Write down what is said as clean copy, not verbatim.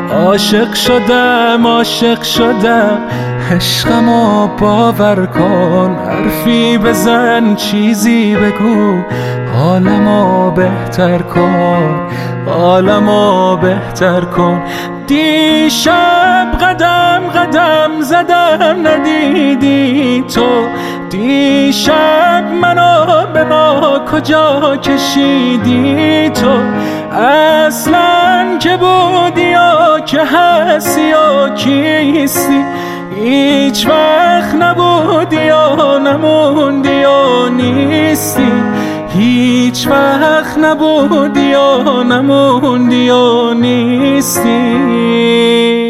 عاشق شدم عشقمو باور کن، حرفی بزن چیزی بگو، حالمو بهتر کن. دیشب قدم زدم ندیدی تو، دیشب منو به ما کجا کشیدی تو؟ اصلاً که بودی و که هستی و کیستی، هیچ وقت نبودی و نموندی و نیستی، هیچ وقت نبودی و نموندی و نیستی.